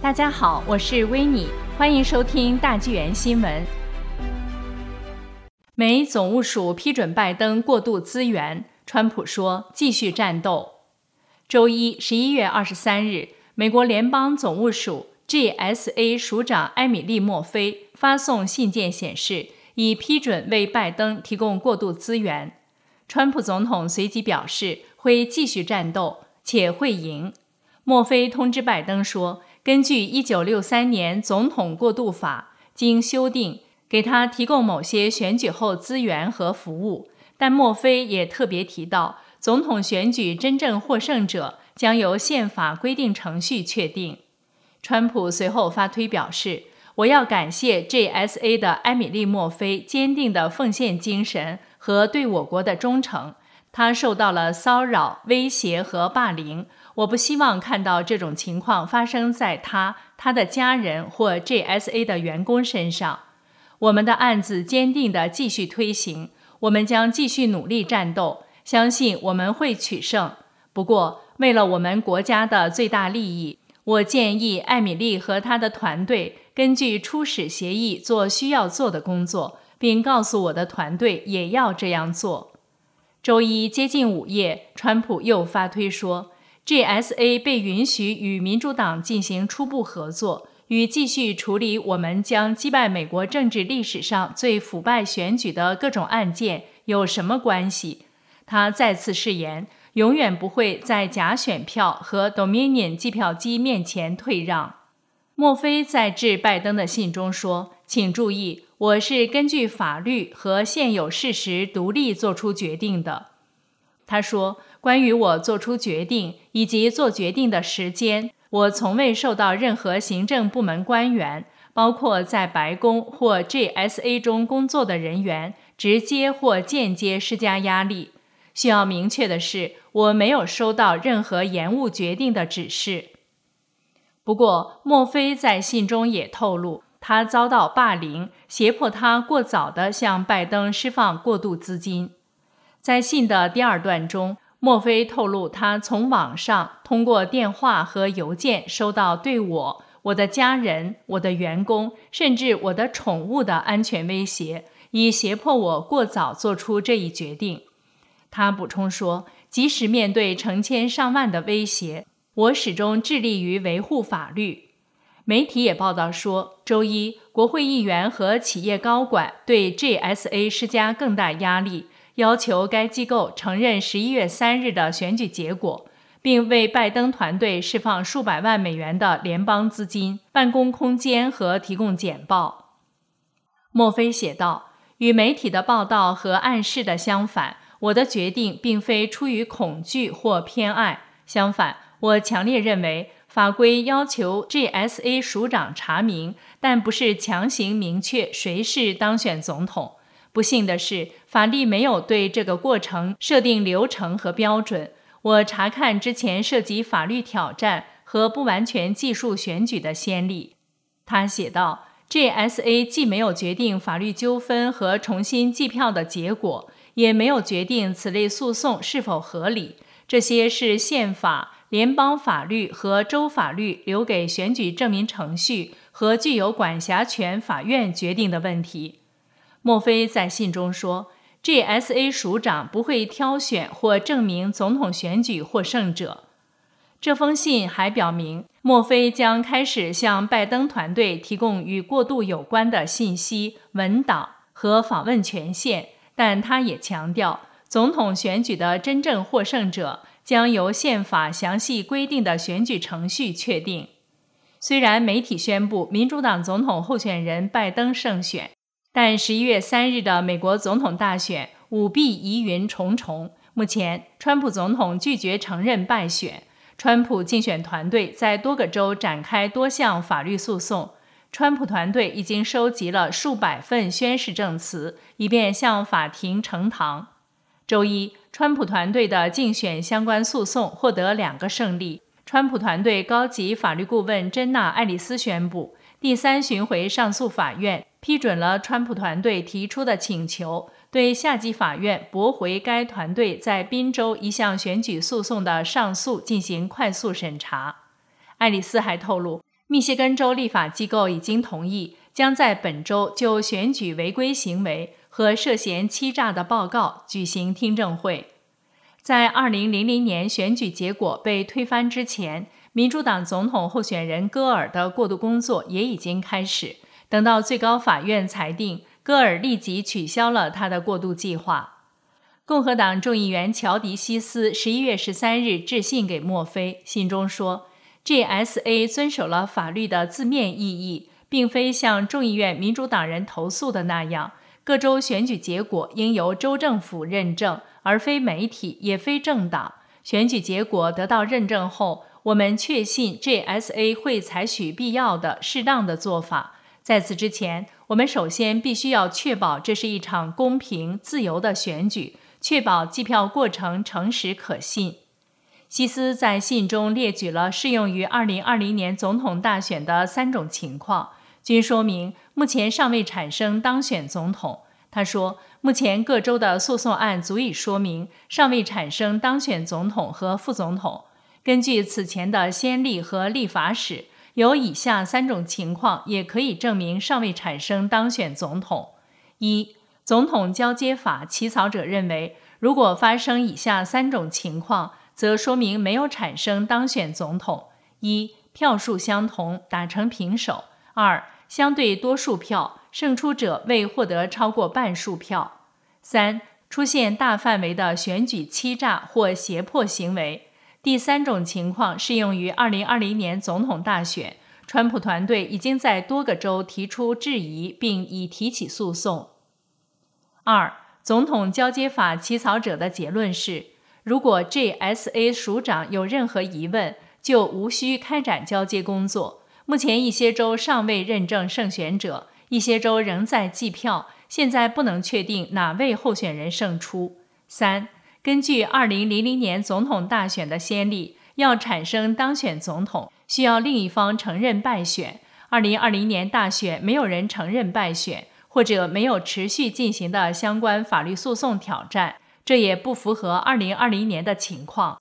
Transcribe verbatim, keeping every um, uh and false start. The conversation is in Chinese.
大家好，我是维尼，欢迎收听大纪元新闻。美总务署批准拜登过渡资源，川普说继续战斗。周一，十一月二十三日，美国联邦总务署 G S A 署长埃米丽·墨菲发送信件显示，已批准为拜登提供过渡资源。川普总统随即表示会继续战斗，且会赢。墨菲通知拜登说，根据一九六三年总统过渡法，经修订，给他提供某些选举后资源和服务。但墨菲也特别提到，总统选举真正获胜者将由宪法规定程序确定。川普随后发推表示，我要感谢 G S A 的埃米丽·墨菲坚定的奉献精神和对我国的忠诚。他受到了骚扰、威胁和霸凌，我不希望看到这种情况发生在他、他的家人或 G S A 的员工身上。我们的案子坚定地继续推行，我们将继续努力战斗，相信我们会取胜。不过，为了我们国家的最大利益，我建议艾米丽和她的团队根据初始协议做需要做的工作，并告诉我的团队也要这样做。周一接近午夜，川普又发推说 G S A 被允许与民主党进行初步合作，与继续处理我们将击败美国政治历史上最腐败选举的各种案件有什么关系。他再次誓言永远不会在假选票和 Dominion 计票机面前退让。墨菲在致拜登的信中说，请注意，我是根据法律和现有事实独立做出决定的。他说，关于我做出决定以及做决定的时间，我从未受到任何行政部门官员，包括在白宫或 G S A 中工作的人员，直接或间接施加压力。需要明确的是，我没有收到任何延误决定的指示。不过，墨菲在信中也透露，他遭到霸凌，胁迫他过早地向拜登释放过渡资金。在信的第二段中，墨菲透露他从网上通过电话和邮件收到对我、我的家人、我的员工，甚至我的宠物的安全威胁，以胁迫我过早做出这一决定。他补充说，即使面对成千上万的威胁，我始终致力于维护法律。媒体也报道说，周一，国会议员和企业高管对 G S A 施加更大压力，要求该机构承认十一月三日的选举结果，并为拜登团队释放数百万美元的联邦资金、办公空间和提供简报。墨菲写道，与媒体的报道和暗示的相反，我的决定并非出于恐惧或偏爱，相反，我强烈认为法规要求 G S A 署长查明，但不是强行明确谁是当选总统。不幸的是，法律没有对这个过程设定流程和标准。我查看之前涉及法律挑战和不完全技术选举的先例。他写道， G S A 既没有决定法律纠纷和重新计票的结果，也没有决定此类诉讼是否合理，这些是宪法、联邦法律和州法律留给选举证明程序和具有管辖权法院决定的问题。墨菲在信中说， G S A 署长不会挑选或证明总统选举获胜者。这封信还表明，墨菲将开始向拜登团队提供与过渡有关的信息、文档和访问权限，但他也强调，总统选举的真正获胜者将由宪法详细规定的选举程序确定。虽然媒体宣布民主党总统候选人拜登胜选，但十一月三日的美国总统大选舞弊疑云重重。目前，川普总统拒绝承认败选。川普竞选团队在多个州展开多项法律诉讼。川普团队已经收集了数百份宣誓证词，以便向法庭呈堂。周一，川普团队的竞选相关诉讼获得两个胜利。川普团队高级法律顾问珍娜·爱丽丝宣布，第三巡回上诉法院批准了川普团队提出的请求，对下级法院驳回该团队在宾州一项选举诉讼的上诉进行快速审查。爱丽丝还透露， 密歇根州立法机构已经同意，将在本周就选举违规行为和涉嫌欺诈的报告举行听证会。在二零零零年选举结果被推翻之前，民主党总统候选人戈尔的过渡工作也已经开始。等到最高法院裁定，戈尔立即取消了他的过渡计划。共和党众议员乔迪西斯十一月十三日致信给墨菲，信中说 G S A 遵守了法律的字面意义，并非像众议院民主党人投诉的那样，各州选举结果应由州政府认证，而非媒体，也非政党。选举结果得到认证后，我们确信 G S A 会采取必要的、适当的做法。在此之前，我们首先必须要确保这是一场公平、自由的选举，确保计票过程诚实可信。西斯在信中列举了适用于二零二零年总统大选的三种情况，均说明目前尚未产生当选总统。他说，目前各州的诉讼案足以说明尚未产生当选总统和副总统。根据此前的先例和立法史，有以下三种情况也可以证明尚未产生当选总统。一、总统交接法起草者认为，如果发生以下三种情况，则说明没有产生当选总统：一、票数相同，打成平手；二、相对多数票，胜出者未获得超过半数票；三、出现大范围的选举欺诈或胁迫行为。第三种情况适用于二零二零年总统大选，川普团队已经在多个州提出质疑，并已提起诉讼。二、总统交接法起草者的结论是，如果 G S A 署长有任何疑问，就无需开展交接工作。目前一些州尚未认证胜选者，一些州仍在计票，现在不能确定哪位候选人胜出。三、根据二零零零年总统大选的先例，要产生当选总统，需要另一方承认败选。二零二零年大选没有人承认败选，或者没有持续进行的相关法律诉讼挑战，这也不符合二零二零年的情况。